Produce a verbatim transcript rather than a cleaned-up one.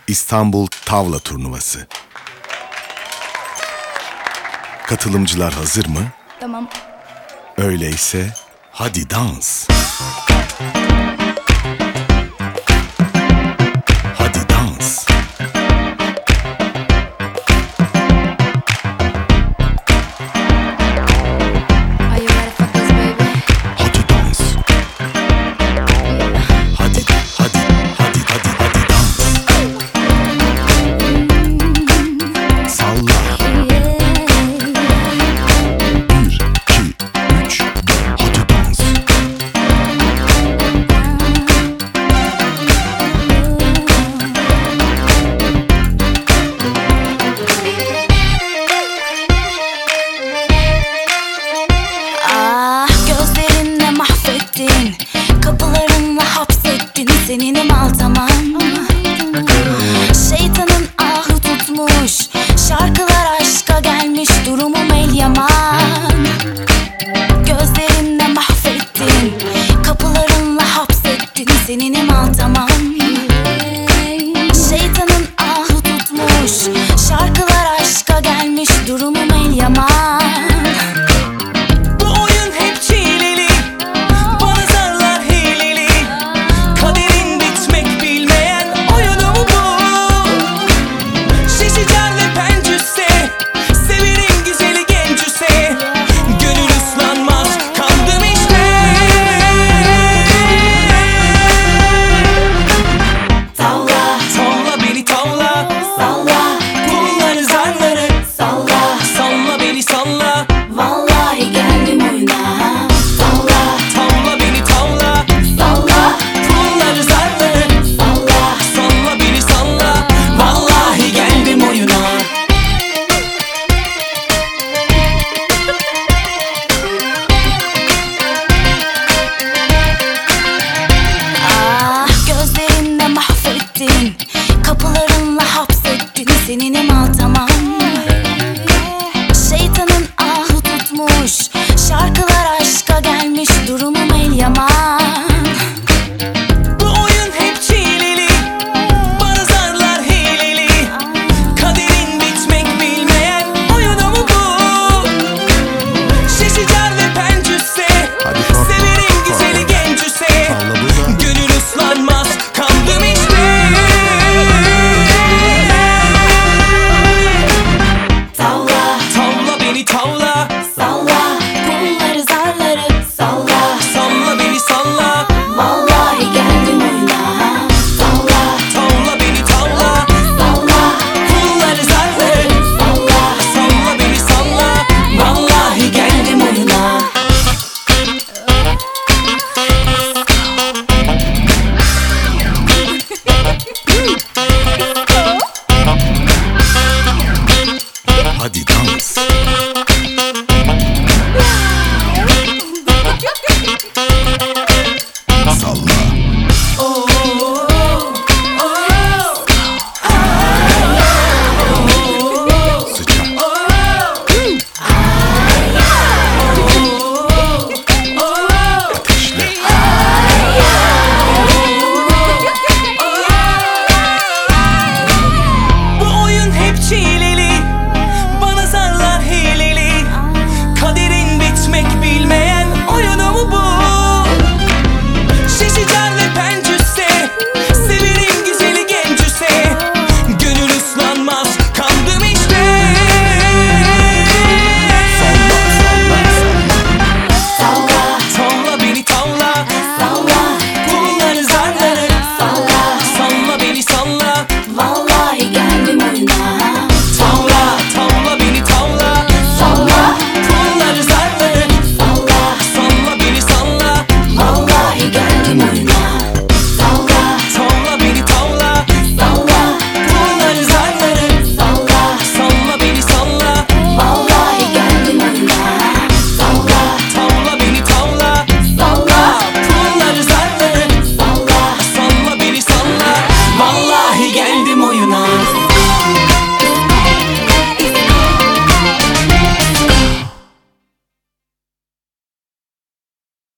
İstanbul Tavla Turnuvası. Katılımcılar hazır mı? Tamam. Öyleyse hadi dans. Hadi dans. Are you ready for this, baby? Hadi dans. Hadi, hadi, hadi, hadi, hadi dans. Salla. Bir, iki, üç, dört. Hadi dans. Ah, gözlerinle mahvettin, kapılarınla hapsettin, seninim al tamam. Şeytanın ahı tutmuş, şarkılar aşka gelmiş, durumum el yaman. Gözlerinle mahvettin, kapılarınla hapsettin, seninim al tamam. Şeytanın ahı tutmuş, şarkılar aşka gelmiş, durumum el yaman.